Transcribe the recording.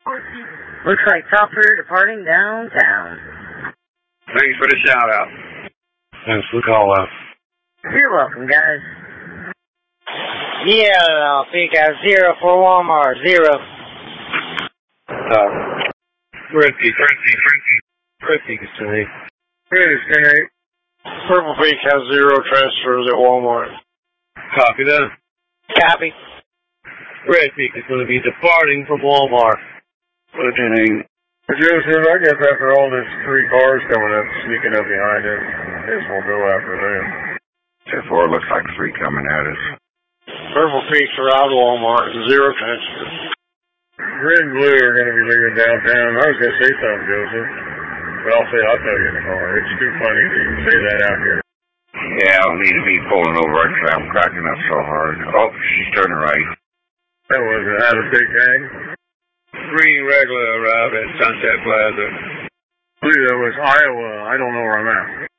Looks like Topper departing downtown. Thanks for the shout out. Thanks for the call out. You're welcome, guys. Yeah, Peak out 0 for Walmart, 0. Red Peak is 10-8. Red is 10-8. Purple Peak has 0 transfers at Walmart. Copy that. Copy. Red Peak is going to be departing from Walmart. Put 10-8. Joseph, I guess after all this 3 cars coming up, sneaking up behind us, I guess we'll go after them. Therefore, it looks like 3 coming at us. Purple Peaks around Walmart, 0 transfers. Red and blue are going to be leaving downtown. I was going to say something, Joseph, but I'll tell you in the car. It's too funny to even say that out here. Yeah, I'll need to be pulling over. I'm cracking up so hard. Oh, she's turning right. That was an out-of-state gang? 3 regular arrived at Sunset Plaza. I believe that was Iowa. I don't know where I'm at.